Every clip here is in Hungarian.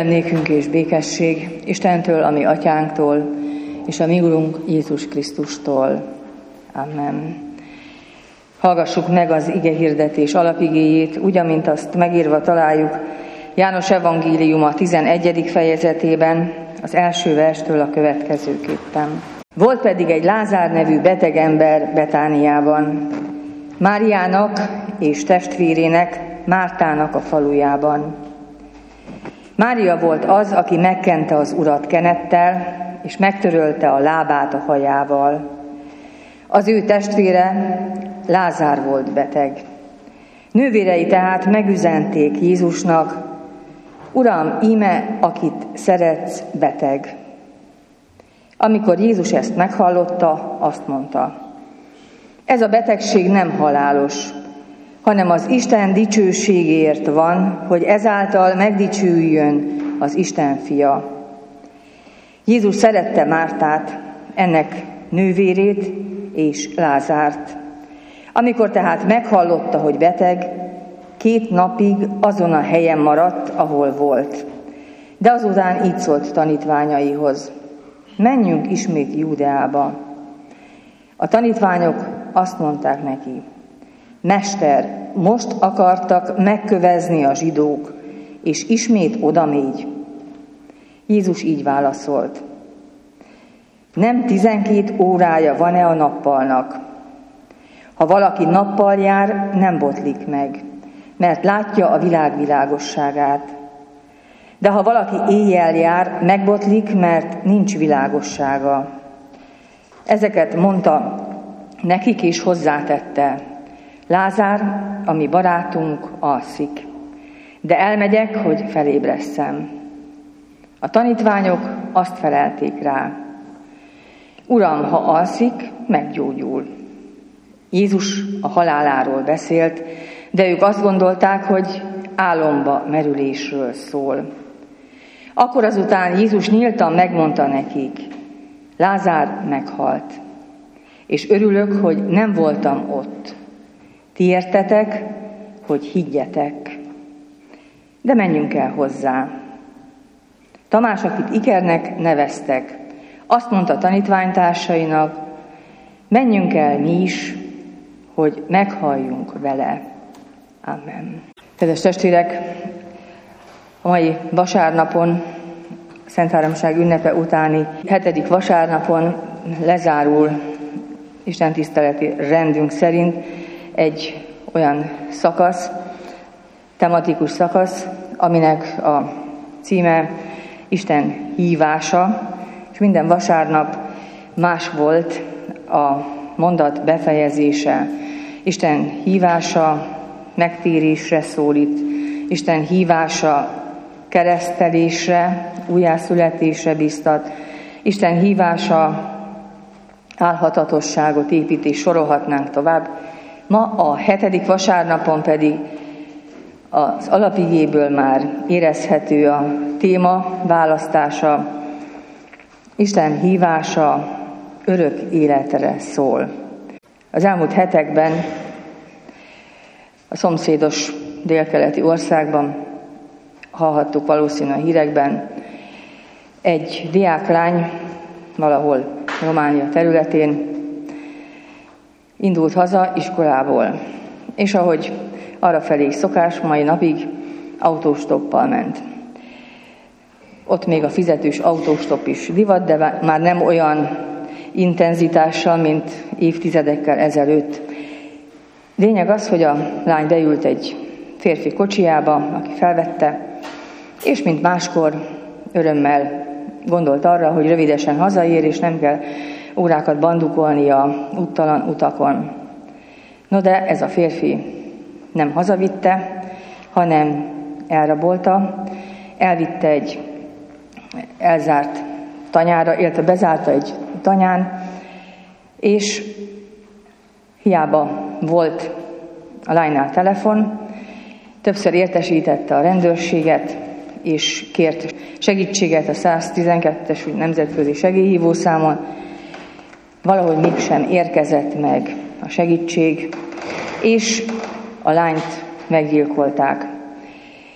Kegyelem nékünk és békesség Istentől, a mi atyánktól, és a mi Urunk Jézus Krisztustól. Amen. Hallgassuk meg az igehirdetés alapigéjét, úgy, amint azt megírva találjuk János evangéliuma 11. fejezetében, az első verstől a következőképpen. Volt pedig egy Lázár nevű beteg ember Betániában, Máriának és testvérének, Mártának a falujában. Mária volt az, aki megkente az Urat kenettel, és megtörölte a lábát a hajával. Az ő testvére Lázár volt beteg. Nővérei tehát megüzenték Jézusnak: Uram, íme, akit szeretsz, beteg. Amikor Jézus ezt meghallotta, azt mondta: ez a betegség nem halálos, hanem az Isten dicsőségért van, hogy ezáltal megdicsüljön az Isten fia. Jézus szerette Mártát, ennek nővérét és Lázárt. Amikor tehát meghallotta, hogy beteg, 2 napig azon a helyen maradt, ahol volt. De azután így szólt tanítványaihoz: menjünk ismét Júdeába. A tanítványok azt mondták neki: Mester, most akartak megkövezni a zsidók, és ismét odamégy. Jézus így válaszolt: nem 12 órája van-e a nappalnak? Ha valaki nappal jár, nem botlik meg, mert látja a világ világosságát. De ha valaki éjjel jár, megbotlik, mert nincs világossága. Ezeket mondta nekik, és hozzátette: Lázár, a mi barátunk, alszik, de elmegyek, hogy felébresszem. A tanítványok azt felelték rá: Uram, ha alszik, meggyógyul. Jézus a haláláról beszélt, de ők azt gondolták, hogy álomba merülésről szól. Akkor azután Jézus nyíltan megmondta nekik: Lázár meghalt, és örülök, hogy nem voltam ott. Ti értetek, hogy higgyetek. De menjünk el hozzá. Tamás, akit Ikernek neveztek, azt mondta tanítványtársainak: menjünk el mi is, hogy meghalljunk vele. Amen. Kedves testvérek, a mai vasárnapon, Szentháromság ünnepe utáni 7. vasárnapon lezárul istentiszteleti rendünk szerint egy olyan szakasz, tematikus szakasz, aminek a címe Isten hívása, és minden vasárnap más volt a mondat befejezése. Isten hívása megtérésre szólít, Isten hívása keresztelésre, újjászületésre biztat, Isten hívása álhatatosságot épít, és sorolhatnánk tovább. Ma a 7. vasárnapon pedig az alapigéből már érezhető a téma választása. Isten hívása örök életre szól. Az elmúlt hetekben a szomszédos délkeleti országban, hallhattuk valószínűleg a hírekben, egy diáklány valahol Románia területén indult haza iskolából, és ahogy arrafelé szokás, mai napig autóstoppal ment. Ott még a fizetős autóstopp is divat, de már nem olyan intenzitással, mint évtizedekkel ezelőtt. Lényeg az, hogy a lány beült egy férfi kocsijába, aki felvette, és mint máskor örömmel gondolt arra, hogy rövidesen hazaér, és nem kell órákat bandukolni a úttalan utakon. No, de ez a férfi nem hazavitte, hanem elrabolta, elvitte egy elzárt tanyára, illetve bezárta egy tanyán, és hiába volt a lánynál telefon, többször értesítette a rendőrséget, és kért segítséget a 112-es nemzetközi segélyhívószámon. Valahogy mégsem érkezett meg a segítség, és a lányt meggyilkolták.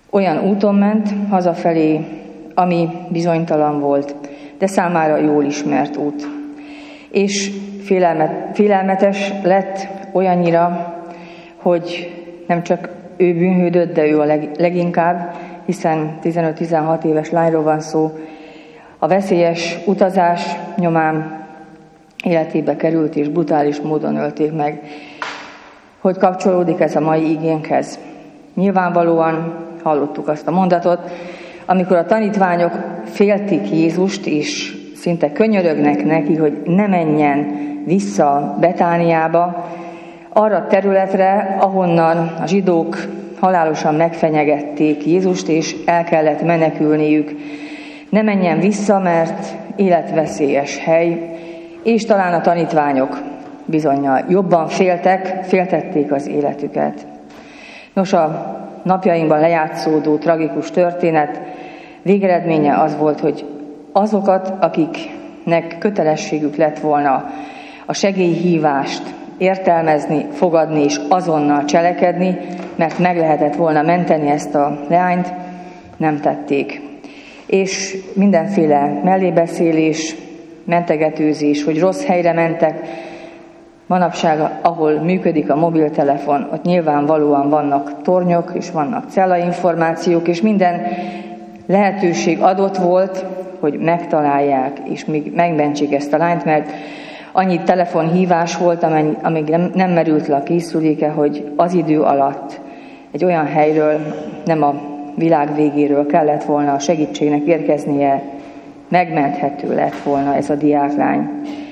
Olyan úton ment hazafelé, ami bizonytalan volt, de számára jól ismert út. És félelmetes lett olyannyira, hogy nem csak ő bűnhődött, de ő a leginkább, hiszen 15-16 éves lányról van szó. A veszélyes utazás nyomán életébe került, és brutális módon ölték meg. Hogy kapcsolódik ez a mai igénkhez? Nyilvánvalóan hallottuk azt a mondatot, amikor a tanítványok féltik Jézust, és szinte könyörögnek neki, hogy ne menjen vissza Betániába, arra a területre, ahonnan a zsidók halálosan megfenyegették Jézust, és el kellett menekülniük. Ne menjen vissza, mert életveszélyes hely, és talán a tanítványok bizonnyal jobban féltették az életüket. Nos, a napjainkban lejátszódó tragikus történet végeredménye az volt, hogy azokat, akiknek kötelességük lett volna a segélyhívást értelmezni, fogadni és azonnal cselekedni, mert meg lehetett volna menteni ezt a leányt, nem tették. És mindenféle mellébeszélés, mentegetőzés, hogy rossz helyre mentek. Manapság, ahol működik a mobiltelefon, ott nyilvánvalóan vannak tornyok, és vannak cellainformációk, és minden lehetőség adott volt, hogy megtalálják, és még megmentsék ezt a lányt, mert annyi telefonhívás volt, amíg nem merült le a készüléke, hogy az idő alatt egy olyan helyről, nem a világ végéről kellett volna a segítségnek érkeznie, megmenthető lett volna ez a diáklány.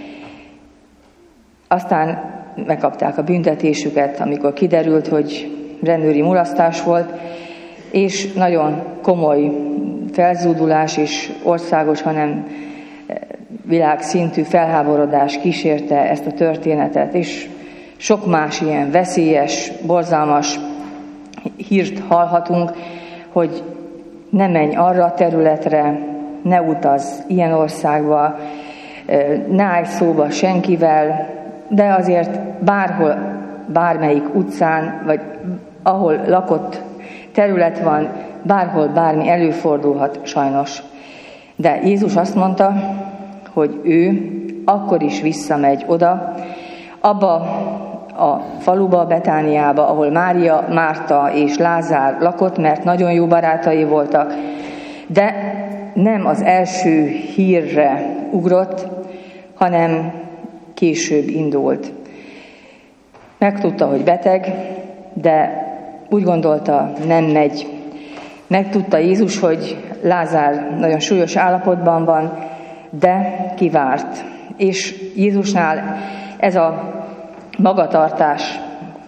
Aztán megkapták a büntetésüket, amikor kiderült, hogy rendőri mulasztás volt, és nagyon komoly felzúdulás és országos, hanem világszintű felháborodás kísérte ezt a történetet, és sok más ilyen veszélyes, borzalmas hírt hallhatunk, hogy ne menj arra a területre, ne utazz ilyen országba, ne állj szóba senkivel, de azért bárhol, bármelyik utcán, vagy ahol lakott terület van, bárhol bármi előfordulhat sajnos. De Jézus azt mondta, hogy ő akkor is visszamegy oda, abba a faluba, Betániába, ahol Mária, Márta és Lázár lakott, mert nagyon jó barátai voltak, de nem az első hírre ugrott, hanem később indult. Megtudta, hogy beteg, de úgy gondolta, nem megy. Megtudta Jézus, hogy Lázár nagyon súlyos állapotban van, de kivárt. És Jézusnál ez a magatartás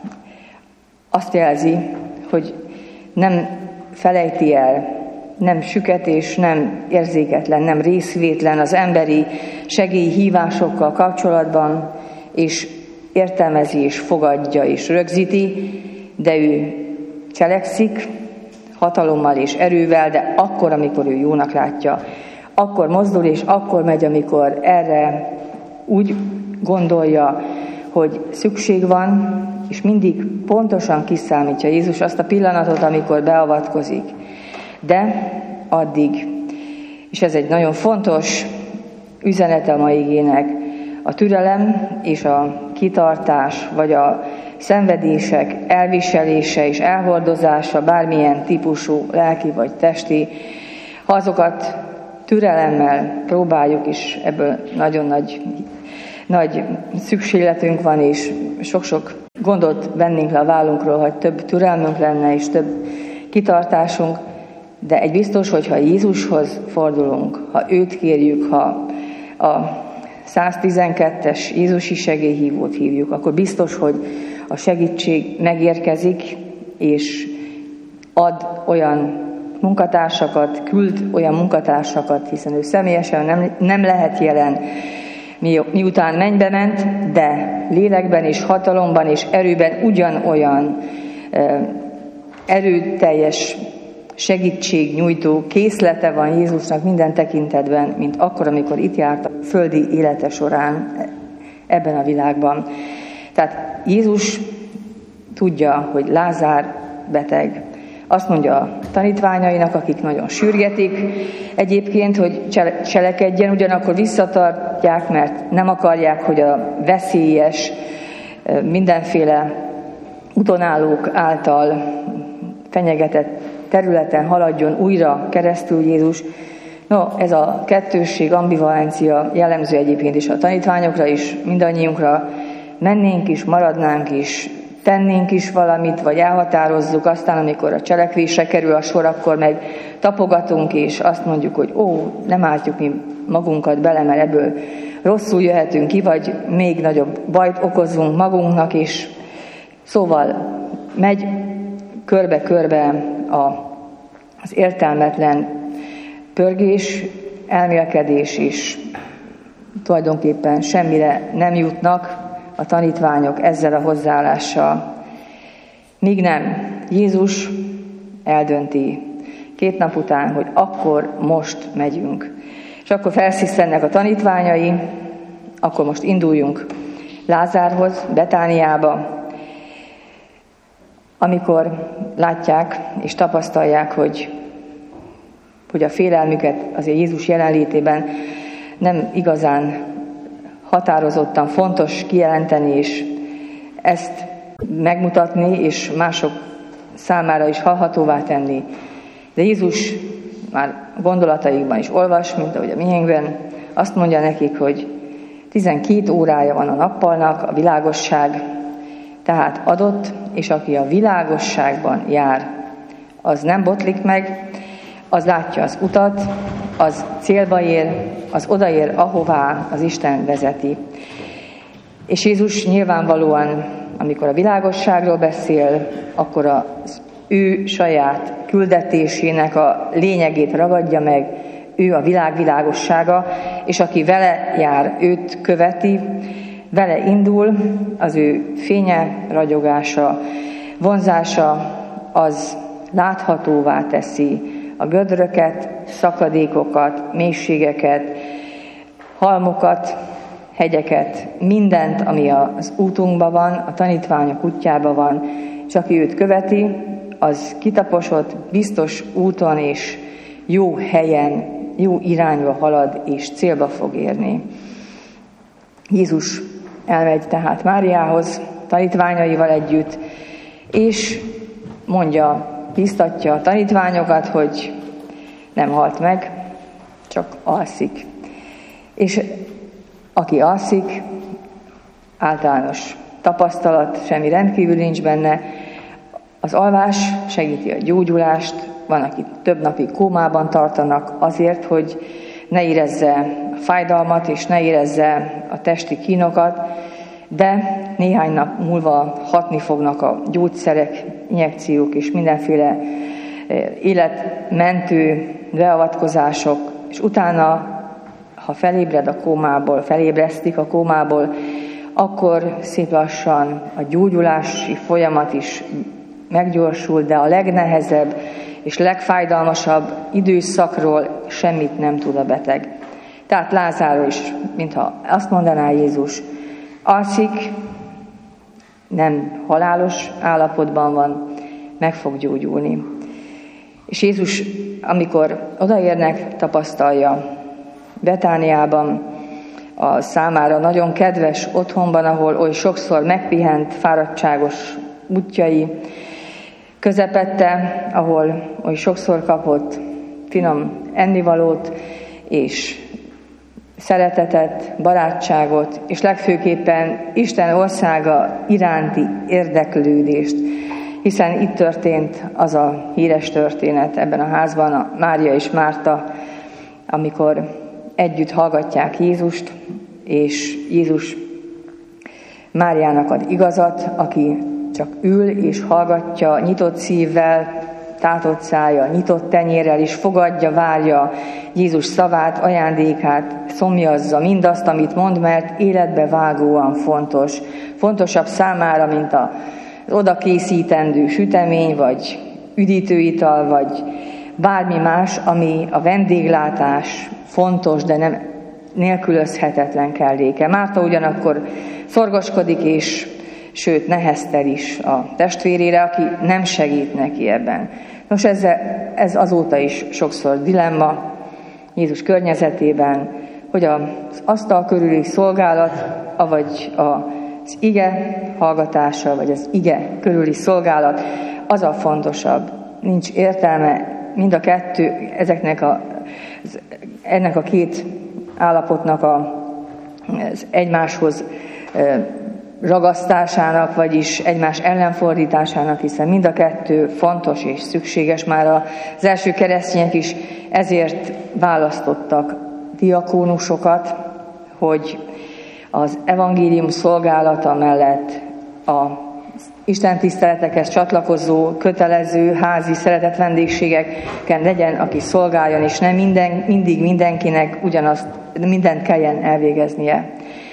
azt jelzi, hogy nem felejti el, nem süket és nem érzéketlen, nem részvétlen az emberi segélyhívásokkal kapcsolatban, és értelmezi és fogadja és rögzíti, de ő cselekszik hatalommal és erővel, de akkor, amikor ő jónak látja. Akkor mozdul és akkor megy, amikor erre úgy gondolja, hogy szükség van, és mindig pontosan kiszámítja Jézus azt a pillanatot, amikor beavatkozik. De addig, és ez egy nagyon fontos üzenete a mai igének, a türelem és a kitartás, vagy a szenvedések elviselése és elhordozása, bármilyen típusú lelki vagy testi, ha azokat türelemmel próbáljuk, és ebből nagyon nagy szükségletünk van, és sok-sok gondot vennénk le a vállunkról, hogy több türelmünk lenne, és több kitartásunk, de egy biztos, hogy ha Jézushoz fordulunk, ha őt kérjük, ha a 112-es Jézusi segélyhívót hívjuk, akkor biztos, hogy a segítség megérkezik, és ad olyan munkatársakat, küld olyan munkatársakat, hiszen ő személyesen nem lehet jelen, miután mennybe ment, de lélekben és hatalomban és erőben ugyanolyan erőteljes segítségnyújtó készlete van Jézusnak minden tekintetben, mint akkor, amikor itt járt a földi élete során ebben a világban. Tehát Jézus tudja, hogy Lázár beteg. Azt mondja a tanítványainak, akik nagyon sürgetik egyébként, hogy cselekedjen, ugyanakkor visszatartják, mert nem akarják, hogy a veszélyes, mindenféle utonállók által fenyegetett területen haladjon újra keresztül Jézus. No, ez a kettősség, ambivalencia jellemző egyébként is a tanítványokra is, mindannyiunkra. Mennénk is, maradnánk is, tennénk is valamit, vagy elhatározzuk, aztán amikor a cselekvésre kerül a sor, akkor meg tapogatunk, és azt mondjuk, hogy nem álltjuk mi magunkat bele, mert ebből rosszul jöhetünk ki, vagy még nagyobb bajt okozunk magunknak is. Szóval megy körbe-körbe az értelmetlen pörgés, elmélkedés is, tulajdonképpen semmire nem jutnak a tanítványok ezzel a hozzáállással. Míg nem, Jézus eldönti 2 nap után, hogy akkor most megyünk. És akkor felsziszennek a tanítványai, akkor most induljunk Lázárhoz, Betániába, amikor látják és tapasztalják, hogy a félelmüket azért Jézus jelenlétében nem igazán határozottan fontos kijelenteni, és ezt megmutatni, és mások számára is hallhatóvá tenni. De Jézus már gondolataikban is olvas, mint ahogy a miénkben, azt mondja nekik, hogy 12 órája van a nappalnak, a világosság tehát adott, és aki a világosságban jár, az nem botlik meg, az látja az utat, az célba ér, az odaér, ahová az Isten vezeti. És Jézus nyilvánvalóan, amikor a világosságról beszél, akkor az ő saját küldetésének a lényegét ragadja meg, ő a világ világossága, és aki vele jár, őt követi, vele indul, az ő fénye, ragyogása, vonzása, az láthatóvá teszi a gödröket, szakadékokat, mélységeket, halmokat, hegyeket, mindent, ami az útunkban van, a tanítványok útjában van, és aki őt követi, az kitaposott, biztos úton és jó helyen, jó irányba halad, és célba fog érni. Jézus elmegy tehát Máriához, tanítványaival együtt, és mondja, biztatja a tanítványokat, hogy nem halt meg, csak alszik. És aki alszik, általános tapasztalat, semmi rendkívül nincs benne, az alvás segíti a gyógyulást, van, akit több napig kómában tartanak azért, hogy ne érezze a fájdalmat, és ne érezze a testi kínokat, de néhány nap múlva hatni fognak a gyógyszerek, injekciók és mindenféle életmentő beavatkozások, és utána, ha felébred a kómából, felébresztik a kómából, akkor szép lassan a gyógyulási folyamat is meggyorsul, de a legnehezebb és legfájdalmasabb időszakról semmit nem tud a beteg. Tehát Lázárról is, mintha azt mondaná Jézus, alszik, nem halálos állapotban van, meg fog gyógyulni. És Jézus, amikor odaérnek, tapasztalja Betániában, a számára nagyon kedves otthonban, ahol oly sokszor megpihent, fáradtságos útjai közepette, ahol oly sokszor kapott finom ennivalót, és szeretetet, barátságot, és legfőképpen Isten országa iránti érdeklődést, hiszen itt történt az a híres történet ebben a házban, a Mária és Márta, amikor együtt hallgatják Jézust, és Jézus Máriának ad igazat, aki csak ül és hallgatja nyitott szívvel, tátott szája, nyitott tenyérrel is fogadja, várja Jézus szavát, ajándékát, szomjazza mindazt, amit mond, mert életbe vágóan fontos. Fontosabb számára, mint az oda készítendő sütemény, vagy üdítőital, vagy bármi más, ami a vendéglátás fontos, de nem nélkülözhetetlen kelléke. Márta ugyanakkor szorgoskodik és sőt neheztel is a testvérére, aki nem segít neki ebben. Nos, ez azóta is sokszor dilemma Jézus környezetében, hogy az asztal körüli szolgálat, vagy az ige hallgatása, vagy az ige körüli szolgálat, az a fontosabb. Nincs értelme mind a kettő, ennek a két állapotnak az egymáshoz ragasztásának, vagyis egymás ellenfordításának, hiszen mind a kettő fontos és szükséges. Már az első keresztények is ezért választottak diakónusokat, hogy az evangélium szolgálata mellett az Isten tiszteletekhez csatlakozó, kötelező házi szeretett vendégségeken legyen, aki szolgáljon, és nem mindig mindenkinek ugyanazt, mindent kelljen elvégeznie.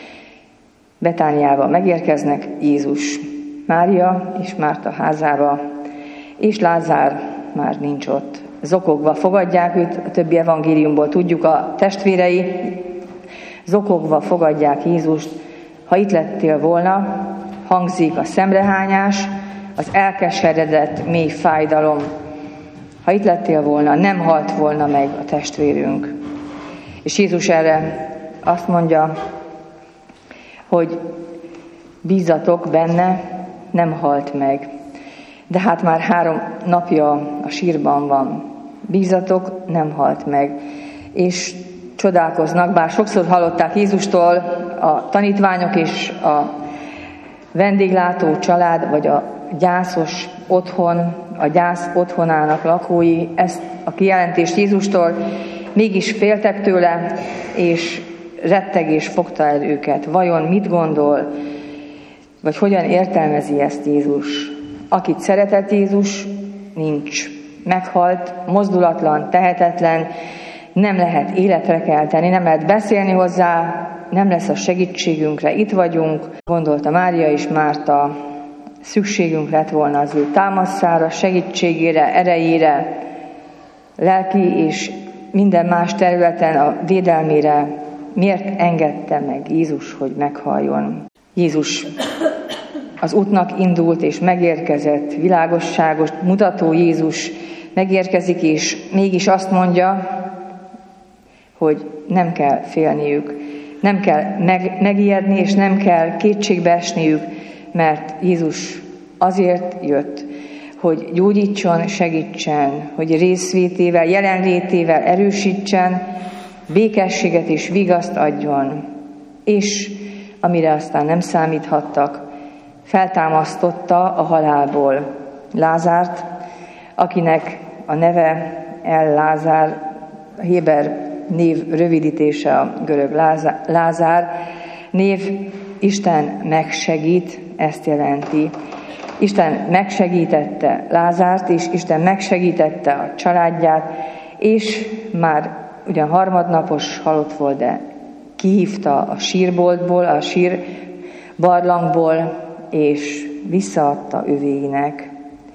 Betániába megérkeznek, Jézus Mária és Márta házába, és Lázár már nincs ott. Zokogva fogadják őt, a többi evangéliumból tudjuk, a testvérei zokogva fogadják Jézust. Ha itt lettél volna, hangzik a szemrehányás, az elkeseredett mély fájdalom. Ha itt lettél volna, nem halt volna meg a testvérünk. És Jézus erre azt mondja, hogy bízzatok benne, nem halt meg. De hát már 3 napja a sírban van. Bízzatok, nem halt meg. És csodálkoznak, bár sokszor hallották Jézustól a tanítványok és a vendéglátó család, vagy a gyászos otthon, a gyász otthonának lakói ezt a kijelentést Jézustól, mégis féltek tőle, és rettegés fogta el őket. Vajon mit gondol, vagy hogyan értelmezi ezt Jézus? Akit szeretett Jézus, nincs. Meghalt, mozdulatlan, tehetetlen, nem lehet életre kelteni, nem lehet beszélni hozzá, nem lesz a segítségünkre, itt vagyunk. Gondolta Mária és Márta, szükségünk lett volna az ő támaszára, segítségére, erejére, lelki és minden más területen a védelmére. Miért engedte meg Jézus, hogy meghalljon? Jézus az útnak indult és megérkezett, világosságos, mutató Jézus megérkezik, és mégis azt mondja, hogy nem kell félniük, nem kell megijedni, és nem kell kétségbe esniük, mert Jézus azért jött, hogy gyógyítson, segítsen, hogy részvétével, jelenlétével erősítsen, békességet és vigaszt adjon. És amire aztán nem számíthattak, feltámasztotta a halálból Lázárt, akinek a neve El-Lázár, a héber név rövidítése a görög Lázár név, Isten megsegít, ezt jelenti. Isten megsegítette Lázárt, és Isten megsegítette a családját, és már ugyan harmadnapos halott volt, de kihívta a sírboltból, a sírbarlangból, és visszaadta övéinek.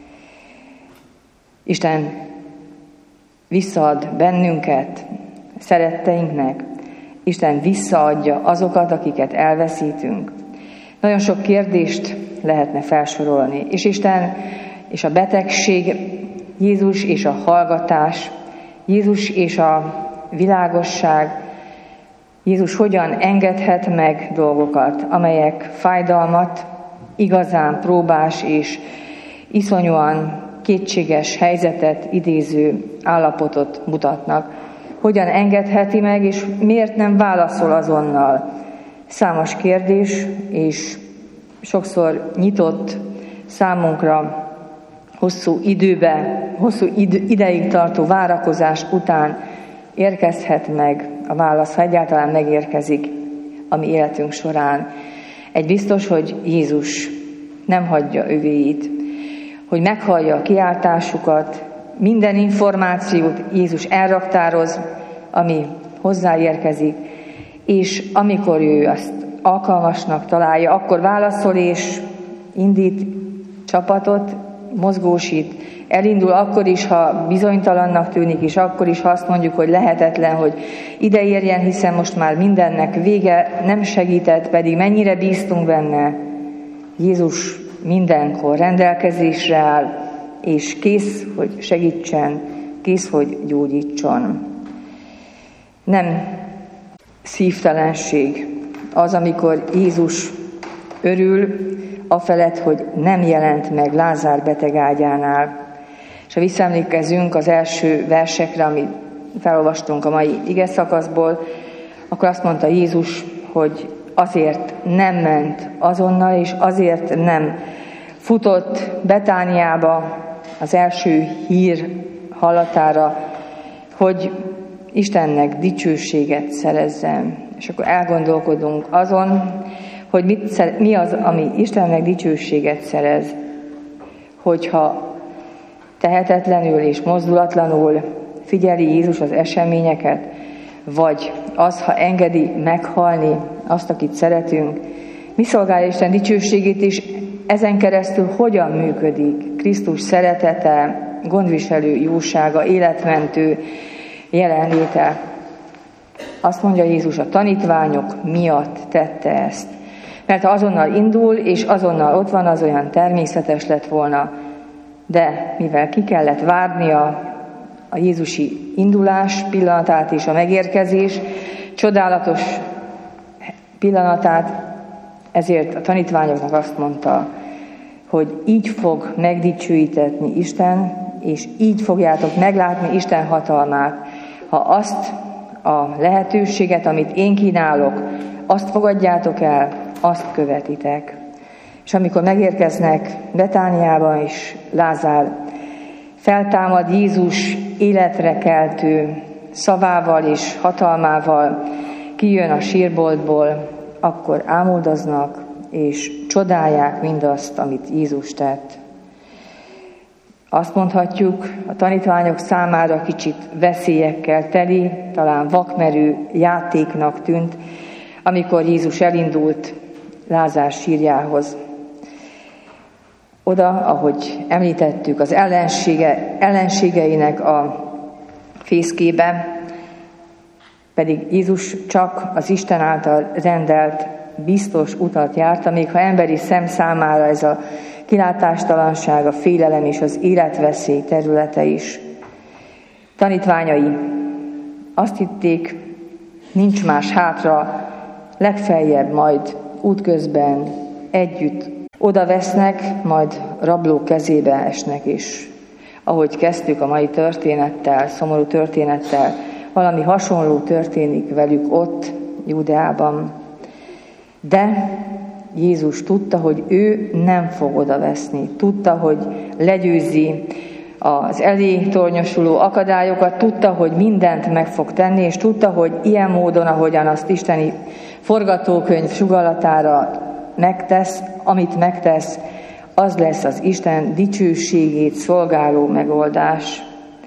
Isten visszaad bennünket, szeretteinknek. Isten visszaadja azokat, akiket elveszítünk. Nagyon sok kérdést lehetne felsorolni. És Isten és a betegség, Jézus és a hallgatás, Jézus és a világosság, Jézus hogyan engedhet meg dolgokat, amelyek fájdalmat, igazán próbás és iszonyúan kétséges helyzetet idéző állapotot mutatnak. Hogyan engedheti meg, és miért nem válaszol azonnal? Számos kérdés, és sokszor nyitott számunkra hosszú ideig tartó várakozás után érkezhet meg a válasz, ha egyáltalán megérkezik a mi életünk során. Egy biztos, hogy Jézus nem hagyja övéit, hogy meghallja a kiáltásukat, minden információt Jézus elraktároz, ami hozzáérkezik, és amikor ő azt alkalmasnak találja, akkor válaszol és indít csapatot, mozgósít, elindul akkor is, ha bizonytalannak tűnik, és akkor is, ha azt mondjuk, hogy lehetetlen, hogy ide érjen, hiszen most már mindennek vége, nem segített, pedig mennyire bíztunk benne. Jézus mindenkor rendelkezésre áll, és kész, hogy segítsen, kész, hogy gyógyítson. Nem szívtelenség az, amikor Jézus örül afelett, hogy nem jelent meg Lázár betegágyánál. És ha visszaemlékezünk az első versekre, amit felolvastunk a mai igeszakaszból, akkor azt mondta Jézus, hogy azért nem ment azonnal, és azért nem futott Betániába az első hír hallatára, hogy Istennek dicsőséget szerezzen. És akkor elgondolkodunk azon, hogy mi az, ami Istennek dicsőséget szerez, hogyha tehetetlenül és mozdulatlanul figyeli Jézus az eseményeket, vagy az, ha engedi meghalni azt, akit szeretünk. Mi szolgálja Isten dicsőségét, és ezen keresztül hogyan működik Krisztus szeretete, gondviselő jósága, életmentő jelenléte. Azt mondja Jézus, a tanítványok miatt tette ezt. Mert ha azonnal indul, és azonnal ott van, az olyan természetes lett volna. De mivel ki kellett várnia a jézusi indulás pillanatát és a megérkezés csodálatos pillanatát, ezért a tanítványoknak azt mondta, hogy így fog megdicsőítetni Isten, és így fogjátok meglátni Isten hatalmát, ha azt a lehetőséget, amit én kínálok, azt fogadjátok el, azt követitek. És amikor megérkeznek Betániába, és Lázár feltámad Jézus életre keltő szavával és hatalmával, kijön a sírboltból, akkor ámuldoznak, és csodálják mindazt, amit Jézus tett. Azt mondhatjuk, a tanítványok számára kicsit veszélyekkel teli, talán vakmerő játéknak tűnt, amikor Jézus elindult Lázár sírjához. Oda, ahogy említettük, az ellenségeinek a fészkébe, pedig Jézus csak az Isten által rendelt biztos utat járta, még ha emberi szem számára ez a kilátástalanság, a félelem és az életveszély területe is. Tanítványai azt hitték, nincs más hátra, legfeljebb majd útközben együtt oda vesznek, majd rablók kezébe esnek is. Ahogy kezdtük a mai történettel, szomorú történettel, valami hasonló történik velük ott, Júdeában. De Jézus tudta, hogy ő nem fog odaveszni. Tudta, hogy legyőzi az elé tornyosuló akadályokat, tudta, hogy mindent meg fog tenni, és tudta, hogy ilyen módon, ahogyan azt isteni forgatókönyv sugallatára megtesz, amit megtesz, az lesz az Isten dicsőségét szolgáló megoldás.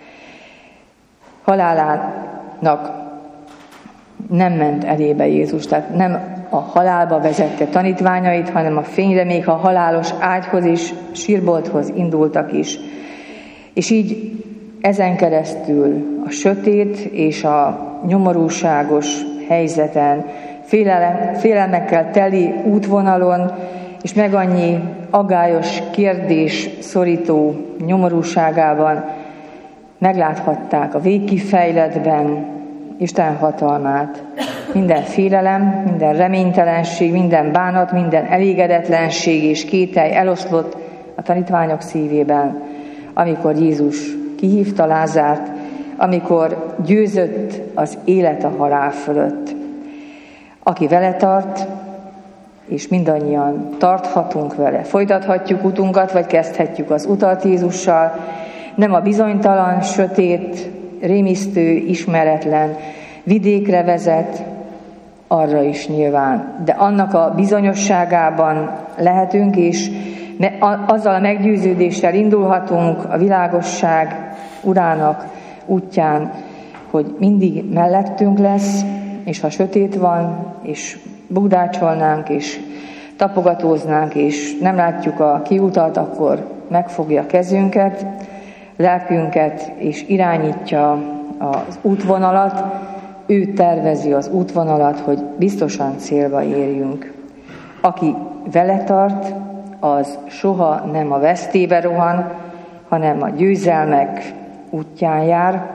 Halálának nem ment elébe Jézus, tehát nem a halálba vezette tanítványait, hanem a fényre, még ha halálos ágyhoz és sírbolthoz indultak is. És így ezen keresztül a sötét és a nyomorúságos helyzeten, félelmekkel teli útvonalon, és meg annyi aggályos kérdés szorító nyomorúságában megláthatták a végkifejletben Isten hatalmát. Minden félelem, minden reménytelenség, minden bánat, minden elégedetlenség és kételj eloszlott a tanítványok szívében, amikor Jézus kihívta Lázárt, amikor győzött az élet a halál fölött. Aki vele tart, és mindannyian tarthatunk vele, folytathatjuk utunkat, vagy kezdhetjük az utat Jézussal, nem a bizonytalan, sötét, rémisztő, ismeretlen vidékre vezet, arra is nyilván. De annak a bizonyosságában lehetünk, és azzal a meggyőződéssel indulhatunk a világosság urának útján, hogy mindig mellettünk lesz, és ha sötét van, és bugdácsolnánk, és tapogatóznánk, és nem látjuk a kiutat, akkor megfogja kezünket, lelkünket, és irányítja az útvonalat. Ő tervezi az útvonalat, hogy biztosan célba érjünk. Aki vele tart, az soha nem a vesztébe rohan, hanem a győzelmek útján jár,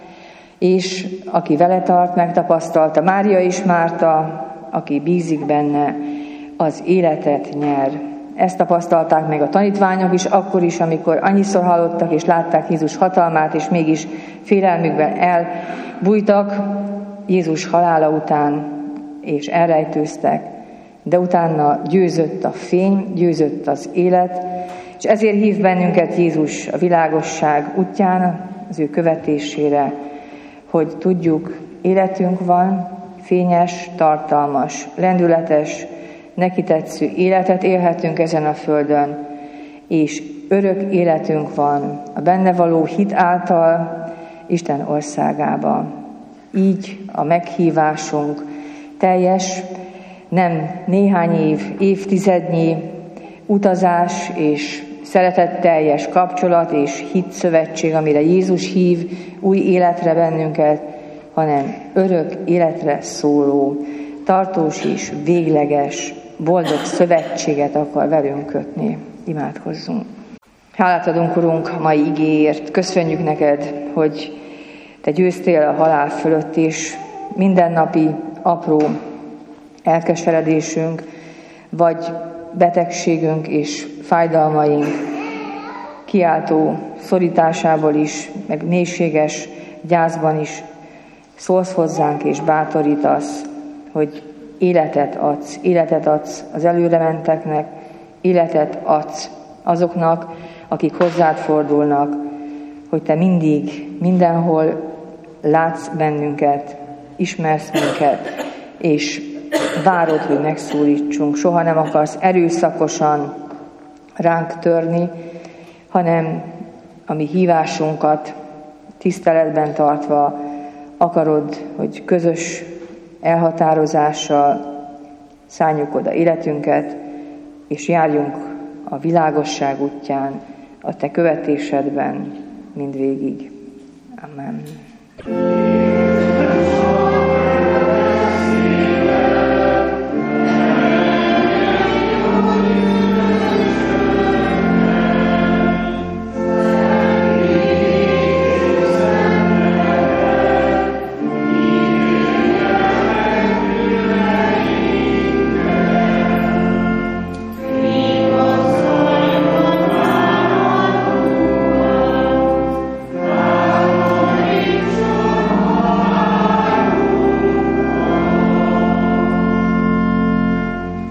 és aki vele tart, megtapasztalta Mária és Márta, aki bízik benne, az életet nyer. Ezt tapasztalták meg a tanítványok is, akkor is, amikor annyiszor hallottak és látták Jézus hatalmát, és mégis félelmükben elbújtak Jézus halála után, és elrejtőztek. De utána győzött a fény, győzött az élet, és ezért hív bennünket Jézus a világosság útján, az ő követésére, hogy tudjuk, életünk van, fényes, tartalmas, lendületes, neki tetsző életet élhetünk ezen a földön, és örök életünk van a benne való hit által Isten országában. Így a meghívásunk teljes, nem néhány év, évtizednyi utazás és szeretetteljes kapcsolat és hitszövetség, amire Jézus hív új életre bennünket, hanem örök életre szóló, tartós és végleges, boldog szövetséget akar velünk kötni. Imádkozzunk! Hálát adunk, Urunk, a mai igéért. Köszönjük neked, hogy te győztél a halál fölött, és mindennapi apró elkeseredésünk, vagy betegségünk és fájdalmaink kiáltó szorításából is, meg mélységes gyászban is szólsz hozzánk és bátorítasz, hogy életet adsz az előrementeknek, életet adsz azoknak, akik hozzád fordulnak, hogy te mindig, mindenhol látsz bennünket, ismersz minket, és várod, hogy megszólítsunk. Soha nem akarsz erőszakosan ránk törni, hanem a mi hívásunkat tiszteletben tartva akarod, hogy közös elhatározással szálljuk oda életünket, és járjunk a világosság útján, a te követésedben mindvégig. Amen.